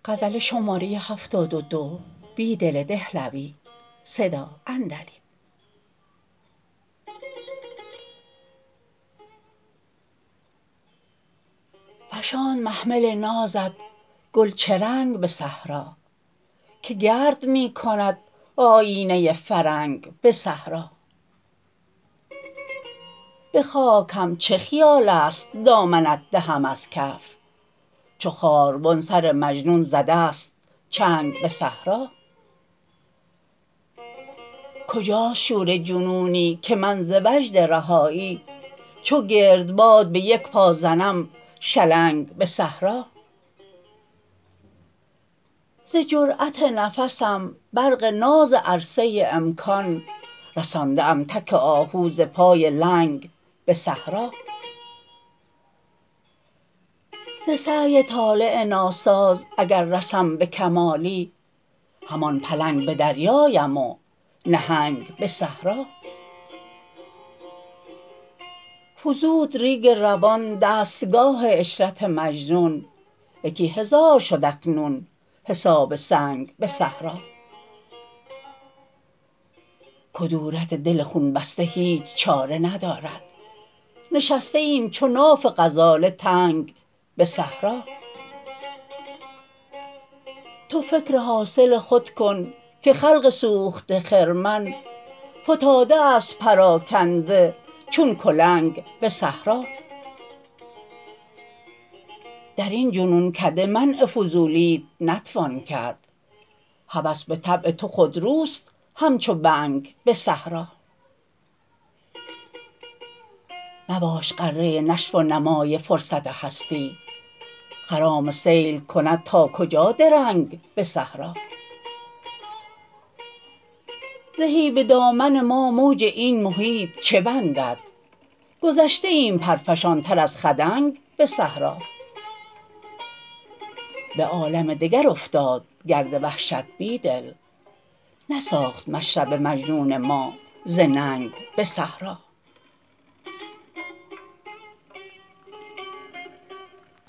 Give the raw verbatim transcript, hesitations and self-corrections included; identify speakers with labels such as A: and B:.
A: فشاند محمل نازت گل چه رنگ به صحرا که گرد می کند آیینه فرنگ به صحرا به خاک هم چه خیال است دامنت دهم از کف چو خاربن سر مجنون زده است چنگ به صحرا کجاست شور جنونی که من ز وجد رهایی چو گردباد به یک پا زنم شلنگ به صحرا ز جرأت نفسم برق ناز عرصه امکان رسانده ام تک آهو ز پای لنگ به صحرا ز سعی طالع ناساز اگر رسم به کمالی همان پلنگ به دریایم و نهنگ به صحرا فزود ریگ روان دستگاه عشرت مجنون یکی هزار شد اکنون حساب سنگ به صحرا کدورت دل خون بسته هیچ چاره ندارد نشسته ایم چو ناف غزاله تنگ به صحرا تو فکر حاصل خود کن که خلق سوخته خرمن فتاده است پراکنده چون کلنگ به صحرا درین جنونکده منع فضولیت نتوان کرد هوس به طبع تو خودروست همچو بنگ به صحرا مباش غره نشو و نمای فرصت هستی خرام سیل کند تا کجا درنگ به صحرا زهی به دامن ما موج این محیط چه بندد گذشته ایم پرفشان تر از خدنگ به صحرا به عالم دگر افتاد گرد وحشت بیدل نساخت مشرب مجنون ما ز ننگ به صحرا